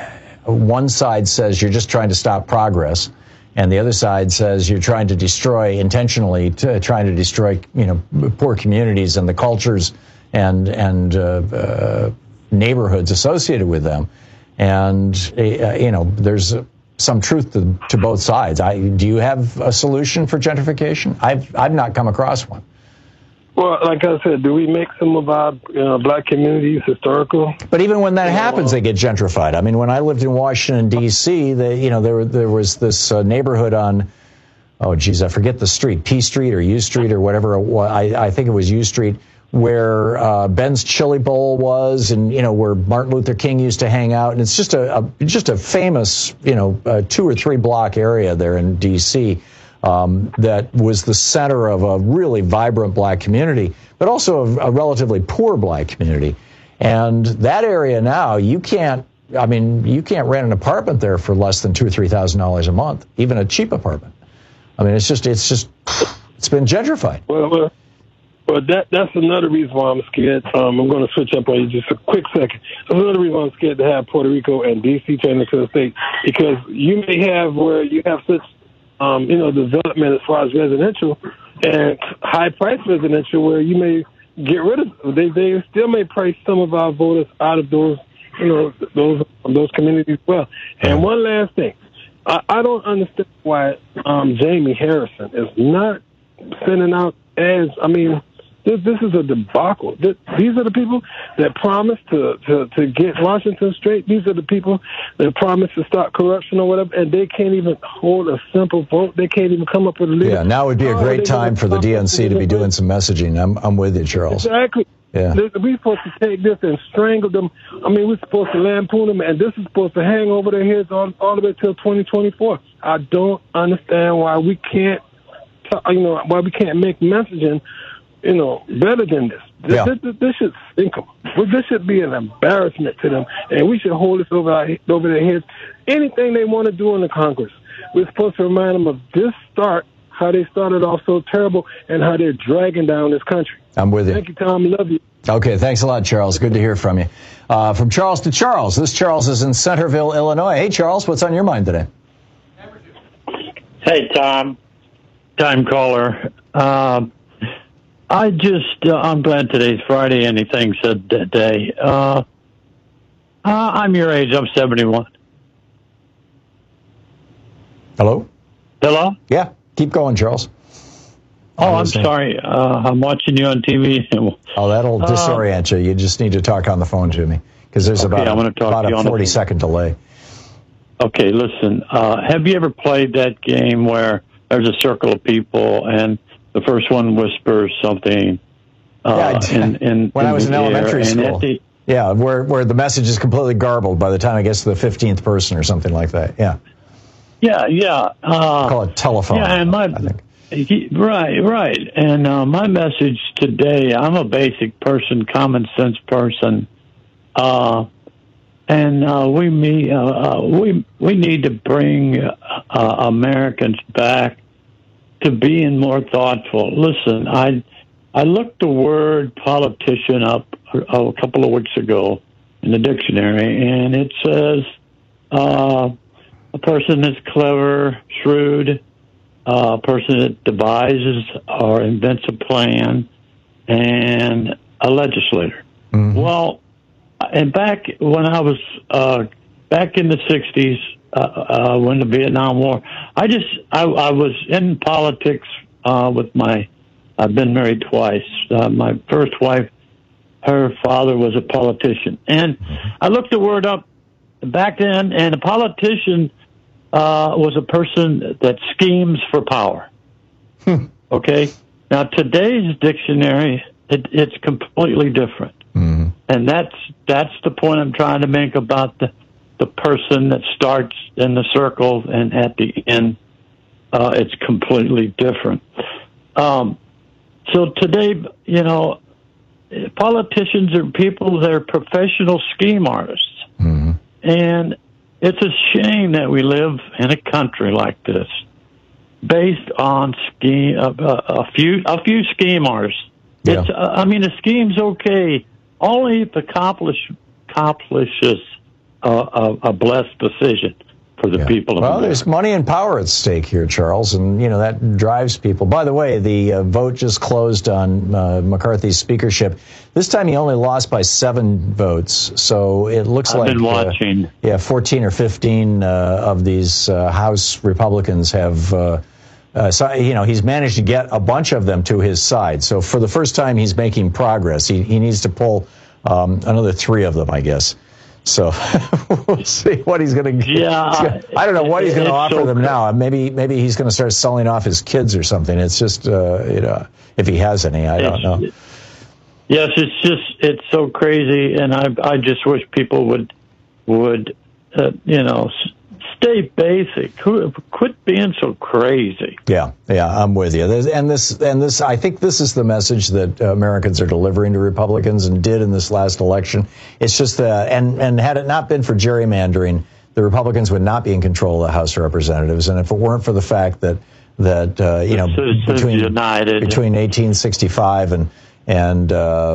one side says you're just trying to stop progress, and the other side says you're trying to destroy intentionally, to, trying to destroy, you know, poor communities and the cultures and and uh, uh, neighborhoods associated with them, and uh, you know, there's a, some truth to, to both sides. I, do you have a solution for gentrification? I've I've not come across one. Well, like I said, do we make some of our you know, black communities historical? But even when that happens, they get gentrified. I mean, when I lived in Washington D C, they, you know, there there was this uh, neighborhood on, oh geez, I forget the street, P Street or U Street or whatever. I I think it was U Street, where uh, Ben's Chili Bowl was, and you know where Martin Luther King used to hang out, and it's just a, a just a famous you know uh, two or three block area there in D C um, that was the center of a really vibrant black community, but also a, a relatively poor black community. And that area now, you can't. I mean, you can't rent an apartment there for less than two or three thousand dollars a month, even a cheap apartment. I mean, it's just it's just it's been gentrified. Well, well. Well, that that's another reason why I'm scared. Um, I'm going to switch up on you just a quick second. That's another reason why I'm scared to have Puerto Rico and D C turn into a state, because you may have where you have such, um, you know, development as far as residential and high-priced residential where you may get rid of. They they still may price some of our voters out of those, you know, those those communities as well. And one last thing, I, I don't understand why um, Jamie Harrison is not sending out ads. I mean. This, this is a debacle. This, these are the people that promised to, to, to get Washington straight. These are the people that promised to stop corruption or whatever, and they can't even hold a simple vote. They can't even come up with a leader. Yeah, now would be a great time for the D N C to be doing some messaging. I'm, I'm with you, Charles. Exactly. Yeah. We're supposed to take this and strangle them. I mean, we're supposed to lampoon them, and this is supposed to hang over their heads all, all the way till twenty twenty-four. I don't understand why we can't, you know, why we can't make messaging, you know, better than this. This, Yeah. this, this should sink them. Well, this should be an embarrassment to them, and we should hold this over our, over their heads. Anything they want to do in the Congress, we're supposed to remind them of this start, how they started off so terrible, and how they're dragging down this country. I'm with you. Thank you, Tom. Love you. Okay, thanks a lot, Charles. Good to hear from you. Uh, from Charles to Charles. This Charles is in Centerville, Illinois. Hey, Charles, what's on your mind today? Hey, Tom. Time caller. Uh, I just, uh, I'm glad today's Friday. Anything said that day. Uh, uh, I'm your age. I'm seventy-one. Hello? Hello? Yeah, keep going, Charles. Oh, I'm listening. sorry. Uh, I'm watching you on T V. Oh, that'll Uh, disorient you. You just need to talk on the phone to me because there's Okay, about, I'm a, gonna talk about to you a on the forty phone. second delay. Okay, listen. Uh, have you ever played that game where there's a circle of people and the first one whispers something uh, Yeah, I did. in, in, When in I was in the air, elementary and school. at the- Yeah, where where the message is completely garbled by the time it gets to the fifteenth person or something like that. Yeah. Yeah, yeah. Uh, Call it telephone. Yeah, and my he- right, right. And uh, my message today, I'm a basic person, common sense person, uh, and uh, we me uh, uh, we we need to bring uh, uh, Americans back to being more thoughtful. Listen, I I looked the word politician up a, a couple of weeks ago in the dictionary, and it says uh, a person that's clever, shrewd, uh, a person that devises or invents a plan, and a legislator. Mm-hmm. Well, and back when I was uh, back in the sixties, uh, uh, when the Vietnam War, I just I, I was in politics uh, with my. I've been married twice. Uh, my first wife, her father was a politician, and I looked the word up back then, and a politician uh, was a person that schemes for power. Okay, now today's dictionary, it, it's completely different. Mm-hmm. And that's that's the point I'm trying to make about the the person that starts in the circle and at the end, uh, it's completely different. Um, so today, you know, politicians are people that are professional scheme artists, mm-hmm. and it's a shame that we live in a country like this, based on scheme uh, a few a few scheme artists. Yeah. It's uh, I mean, a scheme's okay. Only if it accomplish, accomplishes uh, a, a blessed decision for the Yeah. people of Well, America. there's money and power at stake here, Charles, and you know that drives people. By the way, the uh, vote just closed on uh, McCarthy's speakership. This time he only lost by seven votes, so it looks I've like been watching. Uh, yeah, fourteen or fifteen uh, of these uh, House Republicans have. Uh, Uh, so, you know, he's managed to get a bunch of them to his side. So for the first time, he's making progress. He, he needs to pull um, another three of them, I guess. So we'll see what he's going to get. Yeah, I don't know what he's going to it's offer so them cra- now. Maybe maybe he's going to start selling off his kids or something. It's just, uh, you know, if he has any, I don't It's- know. Yes, it's just it's so crazy, and I I just wish people would would uh, you know s- stay basic. Who- Quit being so crazy. Yeah, yeah, I'm with you. There's, and this, and this, I think this is the message that uh, Americans are delivering to Republicans and did in this last election. It's just that, and and had it not been for gerrymandering, the Republicans would not be in control of the House of Representatives. And if it weren't for the fact that that uh, you know Citizens between United. between eighteen sixty-five and and uh,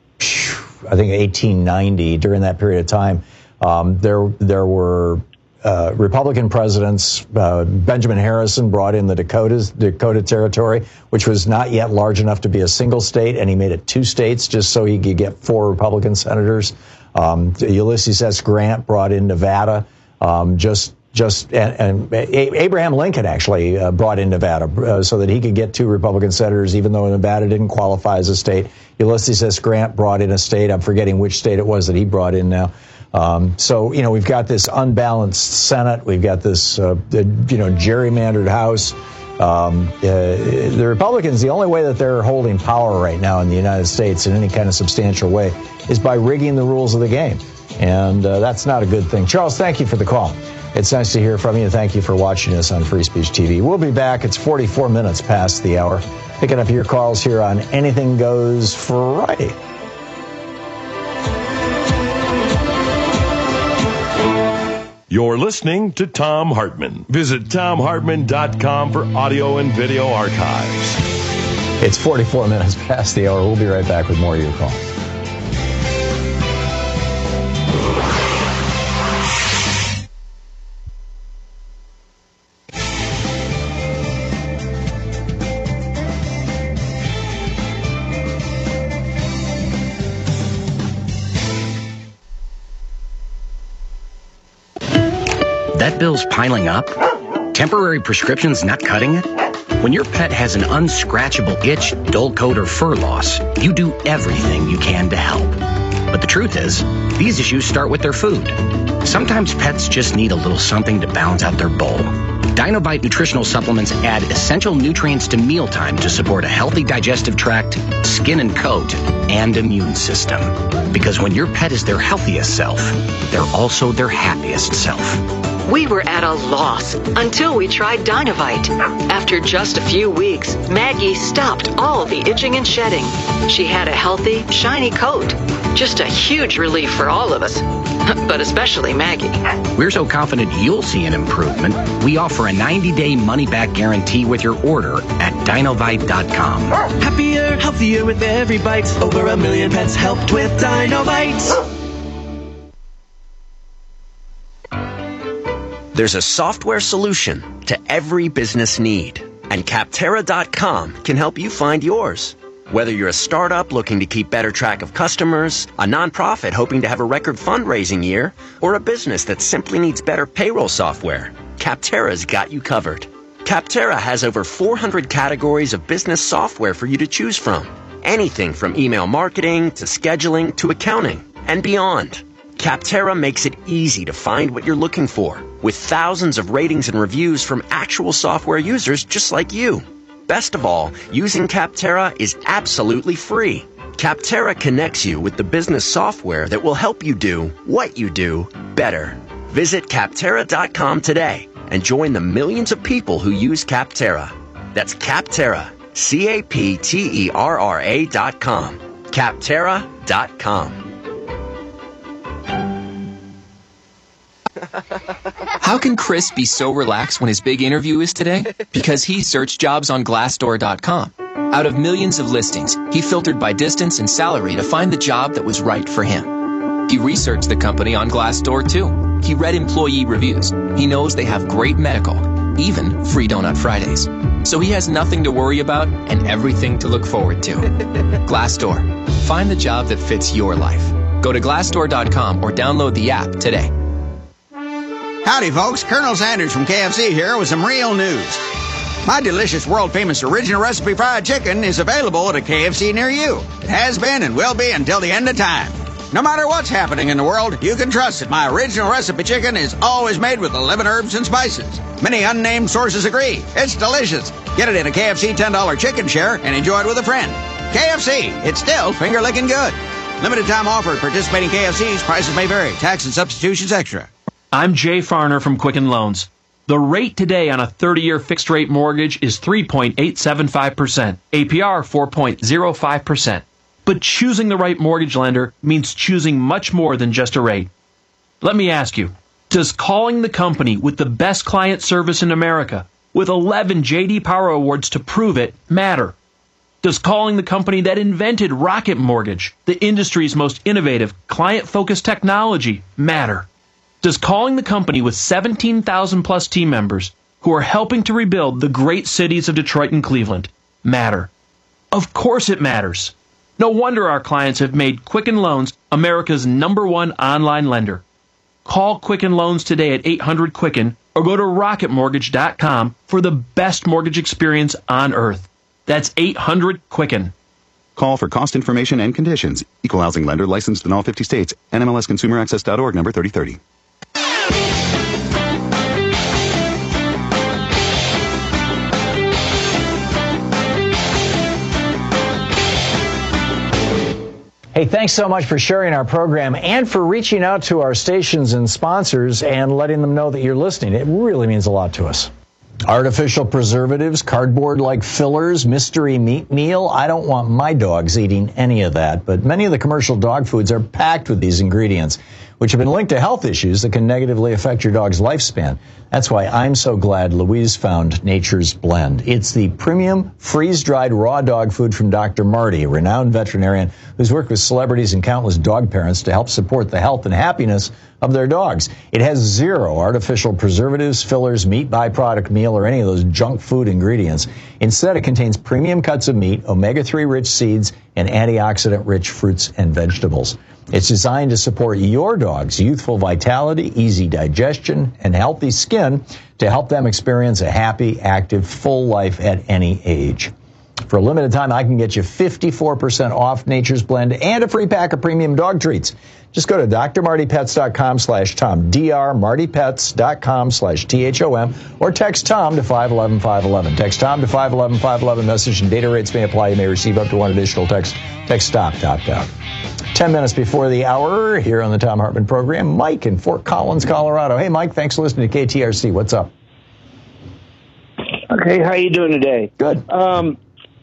I think eighteen ninety, during that period of time, um, there there were. Uh, Republican presidents, uh, Benjamin Harrison brought in the Dakotas, Dakota Territory, which was not yet large enough to be a single state, and he made it two states just so he could get four Republican senators. Um, Ulysses S. Grant brought in Nevada, um, just just and, and Abraham Lincoln actually uh, brought in Nevada uh, so that he could get two Republican senators, even though Nevada didn't qualify as a state. Ulysses S. Grant brought in a state. I'm forgetting which state it was that he brought in now. Um, so, you know, we've got this unbalanced Senate. We've got this, uh, you know, gerrymandered House. Um, uh, the Republicans, the only way that they're holding power right now in the United States in any kind of substantial way is by rigging the rules of the game. And uh, that's not a good thing. Charles, thank you for the call. It's nice to hear from you. Thank you for watching us on Free Speech T V. We'll be back. It's forty-four minutes past the hour. Picking up your calls here on Anything Goes Friday. You're listening to Thom Hartmann. Visit Thom Hartmann dot com for audio and video archives. It's forty-four minutes past the hour. We'll be right back with more of your calls. That bill's piling up? Temporary prescriptions not cutting it? When your pet has an unscratchable itch, dull coat, or fur loss, you do everything you can to help. But the truth is, these issues start with their food. Sometimes pets just need a little something to balance out their bowl. Dinovite nutritional supplements add essential nutrients to mealtime to support a healthy digestive tract, skin and coat, and immune system. Because when your pet is their healthiest self, they're also their happiest self. We were at a loss until we tried Dinovite. After just a few weeks, Maggie stopped all the itching and shedding. She had a healthy, shiny coat. Just a huge relief for all of us, but especially Maggie. We're so confident you'll see an improvement, we offer a ninety-day money-back guarantee with your order at Dinovite dot com. Happier, healthier with every bite. Over a million pets helped with Dinovite. There's a software solution to every business need, and Capterra dot com can help you find yours. Whether you're a startup looking to keep better track of customers, a nonprofit hoping to have a record fundraising year, or a business that simply needs better payroll software, Capterra's got you covered. Capterra has over four hundred categories of business software for you to choose from. Anything from email marketing to scheduling to accounting and beyond. Capterra makes it easy to find what you're looking for, with thousands of ratings and reviews from actual software users just like you. Best of all, using Capterra is absolutely free. Capterra connects you with the business software that will help you do what you do better. Visit Capterra dot com today and join the millions of people who use Capterra. That's Capterra, C A P T E R R A dot com. Capterra dot com. How can Chris be so relaxed when his big interview is today? Because he searched jobs on Glassdoor dot com. Out of millions of listings, he filtered by distance and salary to find the job that was right for him. He researched the company on Glassdoor too. He read employee reviews. He knows they have great medical, even free Donut Fridays. So he has nothing to worry about and everything to look forward to. Glassdoor. Find the job that fits your life. Go to Glassdoor dot com or download the app today. Howdy, folks. Colonel Sanders from K F C here with some real news. My delicious, world-famous original recipe fried chicken is available at a K F C near you. It has been and will be until the end of time. No matter what's happening in the world, you can trust that my original recipe chicken is always made with eleven herbs and spices. Many unnamed sources agree. It's delicious. Get it in a K F C ten dollar chicken share and enjoy it with a friend. K F C, it's still finger-licking good. Limited time offer at participating K F Cs. Prices may vary. Tax and substitutions extra. I'm Jay Farner from Quicken Loans. The rate today on a thirty-year fixed-rate mortgage is three point eight seven five percent, A P R four point zero five percent. But choosing the right mortgage lender means choosing much more than just a rate. Let me ask you, does calling the company with the best client service in America, with eleven J D Power Awards to prove it, matter? Does calling the company that invented Rocket Mortgage, the industry's most innovative, client-focused technology, matter? Does calling the company with seventeen thousand plus team members who are helping to rebuild the great cities of Detroit and Cleveland matter? Of course it matters. No wonder our clients have made Quicken Loans America's number one online lender. Call Quicken Loans today at eight hundred Quicken or go to rocket mortgage dot com for the best mortgage experience on earth. That's eight hundred Quicken. Call for cost information and conditions. Equal housing lender licensed in all fifty states. N M L S consumer access dot org number thirty thirty. Hey, thanks so much for sharing our program and for reaching out to our stations and sponsors and letting them know that you're listening. It really means a lot to us. Artificial preservatives, cardboard-like fillers, mystery meat meal. I don't want my dogs eating any of that, but many of the commercial dog foods are packed with these ingredients, which have been linked to health issues that can negatively affect your dog's lifespan. That's why I'm so glad Louise found Nature's Blend. It's the premium freeze-dried raw dog food from Doctor Marty, a renowned veterinarian who's worked with celebrities and countless dog parents to help support the health and happiness of their dogs. It has zero artificial preservatives, fillers, meat byproduct meal, or any of those junk food ingredients. Instead, it contains premium cuts of meat, omega three rich seeds, and antioxidant rich fruits and vegetables. It's designed to support your dog's youthful vitality, easy digestion, and healthy skin to help them experience a happy, active, full life at any age. For a limited time, I can get you fifty-four percent off Nature's Blend and a free pack of premium dog treats. Just go to d r marty pets dot com slash tom, d r marty pets dot com slash T H O M, or text Tom to five one one five one one. Text Tom to five one one five one one. Message and data rates may apply. You may receive up to one additional text. Text STOP to opt out. Ten minutes before the hour, here on the Tom Hartman program, Mike in Fort Collins, Colorado. Hey, Mike, thanks for listening to K T R C. What's up? Okay, how you doing today? Good. Um,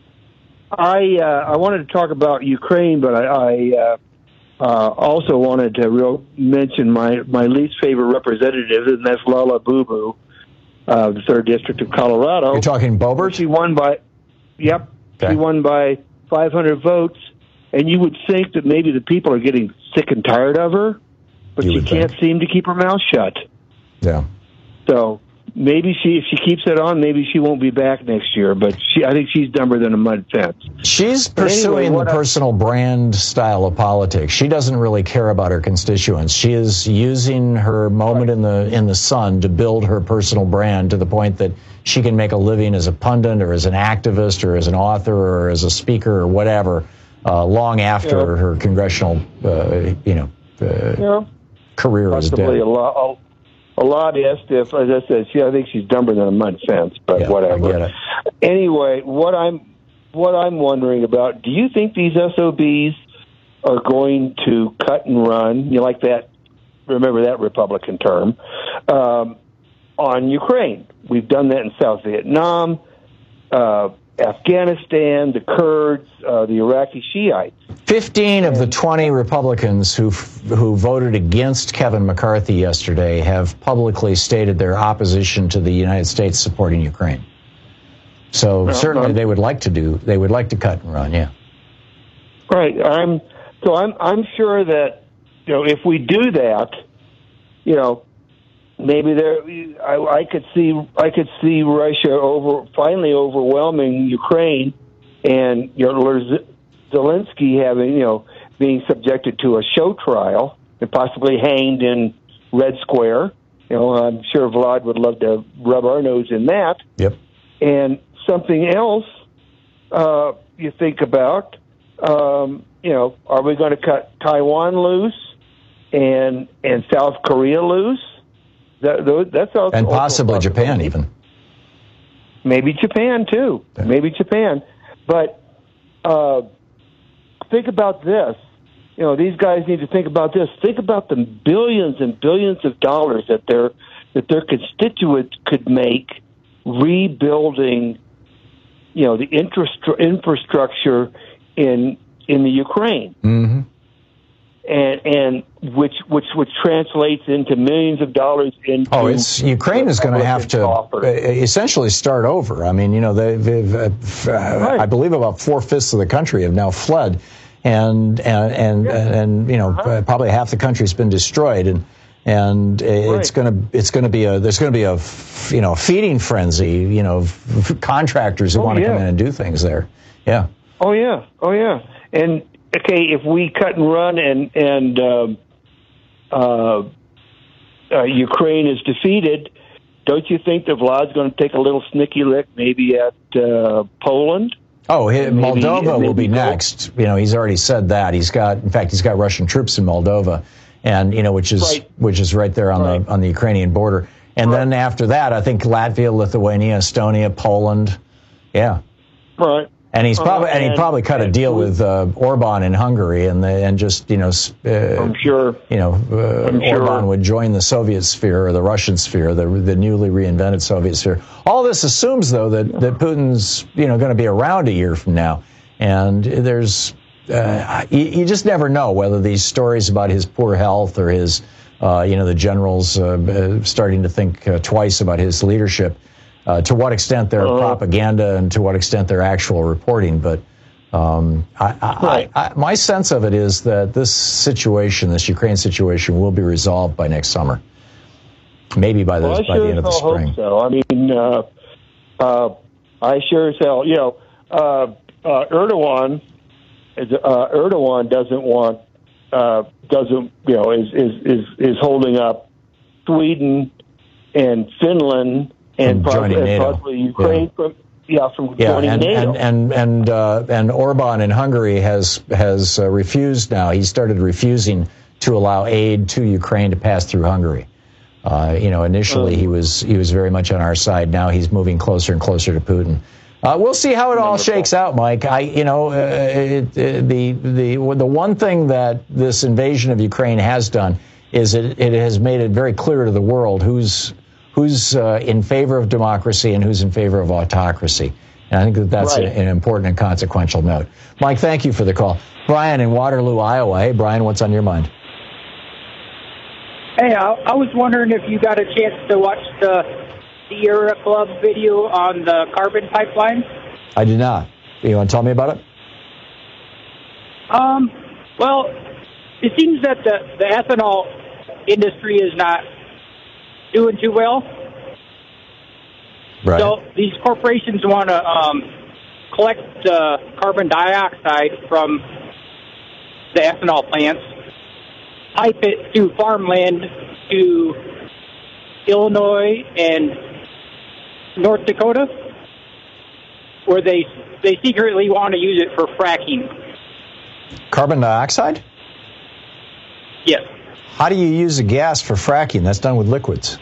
I uh, I wanted to talk about Ukraine, but I, I uh, uh, also wanted to real mention my, my least favorite representative, and that's Lala Boo-Boo, uh, the third district of Colorado. You're talking Boebert? She won by, yep, okay. She won by five hundred votes, and you would think that maybe the people are getting sick and tired of her, but You she would can't think. seem to keep her mouth shut. Yeah. So maybe she, if she keeps it on, maybe she won't be back next year. But she, I think she's dumber than a mud fence. She's But pursuing anyway, what the I- personal brand style of politics. She doesn't really care about her constituents. She is using her moment in the in the sun to build her personal brand to the point that she can make a living as a pundit or as an activist or as an author or as a speaker or whatever, uh, long after Yeah. her congressional, uh, you know, uh, Yeah. career is Possibly dead. a lot. A lot is if, as I said, she, I think she's dumber than a mud fence, but Yeah, whatever. I get it. Anyway, what I'm what I'm wondering about: do you think these S O Bs are going to cut and run? You like that? Remember that Republican term um, on Ukraine? We've done that in South Vietnam, uh, Afghanistan, the Kurds, uh, the Iraqi Shiites. Fifteen of the twenty Republicans who who voted against Kevin McCarthy yesterday have publicly stated their opposition to the United States supporting Ukraine. So Uh-huh. certainly they would like to do. They would like to cut and run. Yeah. Right. I'm so I'm I'm sure that you know if we do that, you know, maybe there I, I could see I could see Russia over finally overwhelming Ukraine, and you know Zelensky having you know being subjected to a show trial and possibly hanged in Red Square. You know, I'm sure Vlad would love to rub our nose in that. Yep. And something else uh, you think about. Um, you know, are we going to cut Taiwan loose and and South Korea loose? That that's also And possibly also Japan even. Maybe Japan too. Yeah. Maybe Japan. But uh, think about this. You know, these guys need to think about this. Think about the billions and billions of dollars that their that their constituents could make rebuilding. You know, the infrastru- infrastructure in in the Ukraine, Mm-hmm. and and which which which translates into millions of dollars into. Oh, it's Ukraine is going to have to uh, essentially start over. I mean, you know, they, they've, uh, f- uh, I believe about four fifths of the country have now fled, and and and, and you know, uh, probably half the country's been destroyed, and and it's going to it's going to be a there's going to be a f- you know feeding frenzy, you know, f- contractors who Oh, want to yeah. come in and do things there. Yeah. Oh yeah, oh yeah. And okay, if we cut and run and and um, uh, uh, Ukraine is defeated, don't you think that Vlad's going to take a little snicky lick maybe at uh, Poland? Oh, he, Maybe- Moldova will be maybe go- next. You know, he's already said that. He's got, in fact, he's got Russian troops in Moldova, and you know, which is Right. which is right there on Right. the on the Ukrainian border. And then after that, I think Latvia, Lithuania, Estonia, Poland. Yeah. Right. And he's probably Uh, and, he and- probably cut a and deal we- with uh, Orban in Hungary, and the, and just you know, s- uh, I'm sure. you know, uh, I'm sure. Orban would join the Soviet sphere or the Russian sphere, the the newly reinvented Soviet sphere. All this assumes, though, that that Putin's you know going to be around a year from now, and there's uh, you, you just never know whether these stories about his poor health or his uh, you know the generals uh, uh, starting to think uh, twice about his leadership. Uh, to what extent they're Uh-huh. propaganda and to what extent they're actual reporting. But um, I, I, I, I, my sense of it is that this situation, this Ukraine situation, will be resolved by next summer. Maybe by the, Well, I by sure the end of the as hell spring. hope so. I mean, uh, uh, I sure as hell, you know, uh, uh, Erdogan, is, uh, Erdogan doesn't want, uh, doesn't, you know, is, is, is, is holding up Sweden and Finland and From probably, joining and NATO. possibly Ukraine Yeah. from, yeah, from Yeah, joining and NATO. and and and, uh, and Orban in Hungary has has uh, refused now. He started refusing to allow aid to Ukraine to pass through Hungary. Uh, you know, initially he was he was very much on our side. Now he's moving closer and closer to Putin. Uh, we'll see how it all shakes out, Mike. I, you know, uh, it, it, the the the one thing that this invasion of Ukraine has done is it, it has made it very clear to the world who's who's uh, in favor of democracy and who's in favor of autocracy. And I think that that's Right. a, an important and consequential note. Mike, thank you for the call. Brian in Waterloo, Iowa. Hey, Brian, what's on your mind? Hey, I, I was wondering if you got a chance to watch the Sierra Club video on the carbon pipeline. I did not. You want to tell me about it? Um, well, it seems that the, the ethanol industry is not doing too well. Right. So these corporations want to um, collect uh, carbon dioxide from the ethanol plants, pipe it through farmland to Illinois and North Dakota, where they they secretly want to use it for fracking. Carbon dioxide? Yes. How do you use a gas for fracking? That's done with liquids.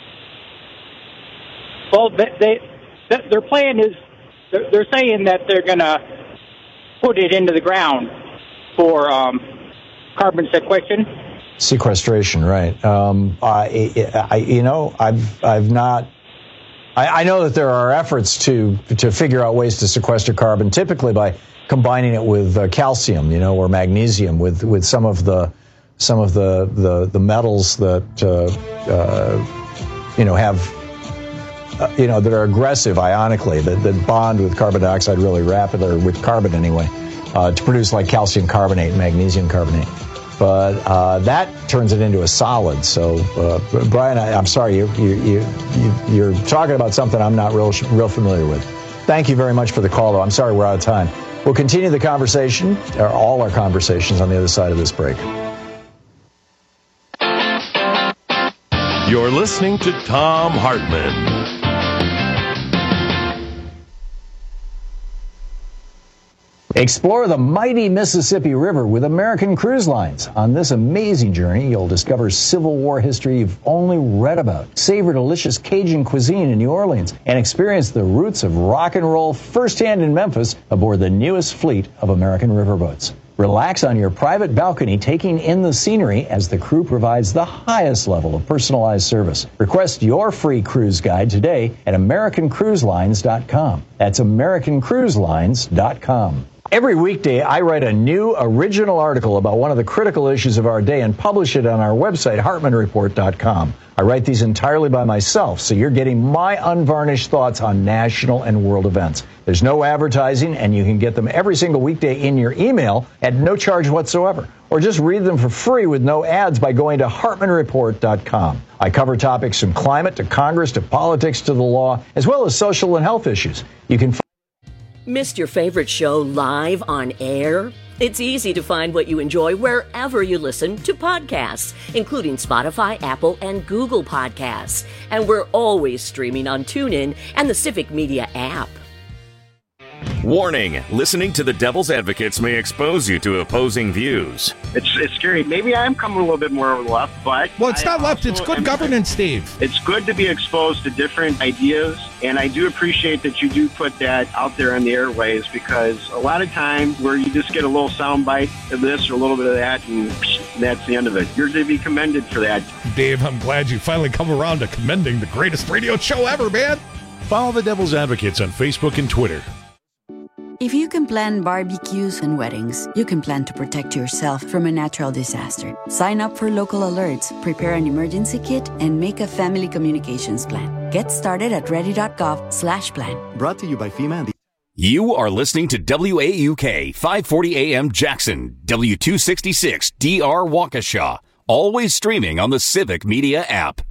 Well, they, they th- their plan is they're, they're saying that they're going to put it into the ground for um, carbon sequestration. Sequestration, right? Um, I, I, you know, I've I've not. I, I know that there are efforts to to figure out ways to sequester carbon, typically by combining it with uh, calcium, you know, or magnesium, with with some of the some of the the, the metals that uh, uh, you know have uh, you know that are aggressive ionically, that, that bond with carbon dioxide really rapidly, or with carbon anyway, uh, to produce like calcium carbonate and magnesium carbonate. But uh, that turns it into a solid. So, uh, Brian, I, I'm sorry, you, you, you, you, you're talking about something I'm not real, real familiar with. Thank you very much for the call, though. I'm sorry we're out of time. We'll continue the conversation, or all our conversations, on the other side of this break. You're listening to Thom Hartmann. Explore the mighty Mississippi River with American Cruise Lines. On this amazing journey, you'll discover Civil War history you've only read about, savor delicious Cajun cuisine in New Orleans, and experience the roots of rock and roll firsthand in Memphis aboard the newest fleet of American riverboats. Relax on your private balcony, taking in the scenery as the crew provides the highest level of personalized service. Request your free cruise guide today at American Cruise Lines dot com. That's American Cruise Lines dot com. Every weekday, I write a new original article about one of the critical issues of our day and publish it on our website, Hartman Report dot com. I write these entirely by myself, so you're getting my unvarnished thoughts on national and world events. There's no advertising, and you can get them every single weekday in your email at no charge whatsoever. Or just read them for free with no ads by going to Hartman Report dot com. I cover topics from climate to Congress to politics to the law, as well as social and health issues. You can Missed your favorite show live on air? It's easy to find what you enjoy wherever you listen to podcasts, including Spotify, Apple, and Google Podcasts. And we're always streaming on TuneIn and the Civic Media app. Warning, listening to the Devil's Advocates may expose you to opposing views. It's it's scary. Maybe I am coming a little bit more left, but... Well, it's I not left. It's good governance, Steve. It's good to be exposed to different ideas, and I do appreciate that you do put that out there on the airways, because a lot of times where you just get a little soundbite of this or a little bit of that, and that's the end of it. You're to be commended for that. Dave, I'm glad you finally come around to commending the greatest radio show ever, man. Follow the Devil's Advocates on Facebook and Twitter. If you can plan barbecues and weddings, you can plan to protect yourself from a natural disaster. Sign up for local alerts, prepare an emergency kit, and make a family communications plan. Get started at ready.gov slash plan. Brought to you by FEMA and the... You are listening to W A U K, five forty A M Jackson, W two sixty-six D R Waukesha. Always streaming on the Civic Media app.